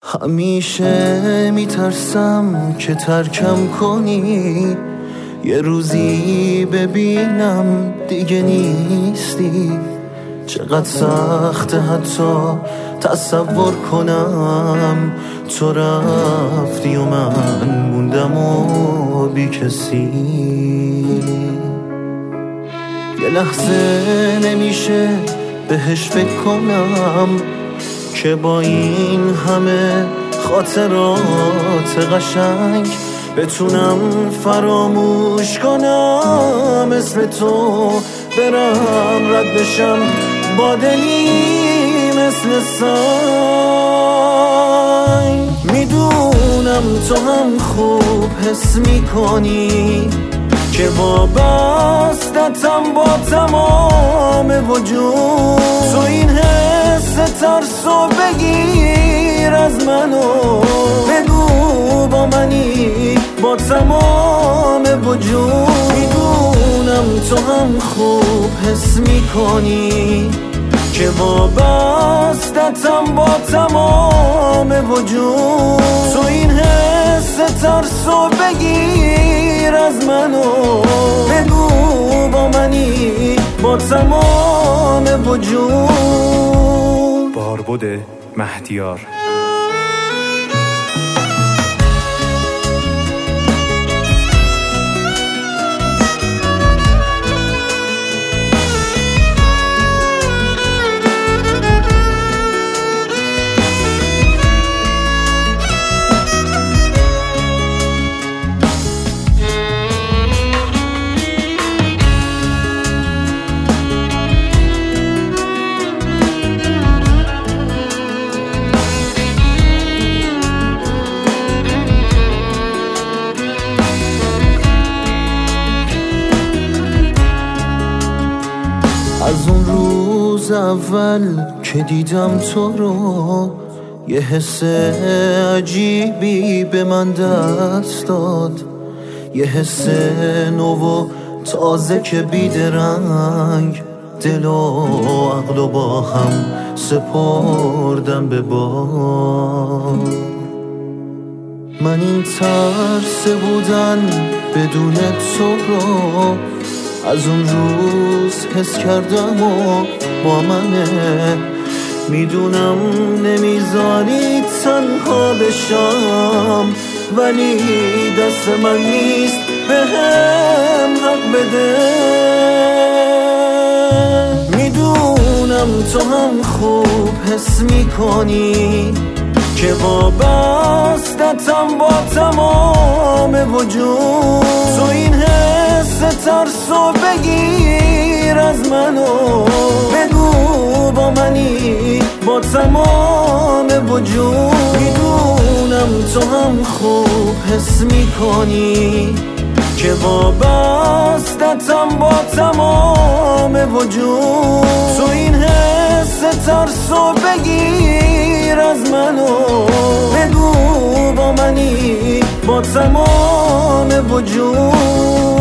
همیشه میترسم که ترکم کنی، یه روزی ببینم دیگه نیستی. چقدر سخته حتی تصور کنم تو رفتی و من موندم و بی کسی. یه لحظه نمیشه بهش فکر کنم که با این همه خاطرات قشنگ بتونم فراموش کنم مثل تو، برم رد بشم با دلی مثل سنگ. میدونم تو هم خوب حس میکنی که وابسته‌ام با تمام وجود. تو این حس ترسو بگیر از منو، بگو با منی با تمام وجود. میدونم تو هم خوب حس میکنی که وابسته‌ام با تمام وجود. تو این حس ترسو بگیر از منو، بگو با منی با تمام وجود. باربد مهدیار. از اون روز اول که دیدم تو رو، یه حس عجیبی به من دست داد. یه حس نو و تازه که بیدرنگ دل و عقل و با هم سپردم به باد. من این ترس بودن بدون تو رو از اون روز حس کردم و با منه. میدونم نمیذاری تنها بشم، ولی دست من نیست بهم حق بده. میدونم تو هم خوب حس میکنی که وابسته‌ام با تمام وجود. تو این حس ترسو بگیر از منو، بگو با منی با تمام وجود. میدونم تو هم خوب حس میکنی که وابسته‌ام با تمام وجود. تو این حس ترسو بگیر از منو، بگو با منی با تمام وجود.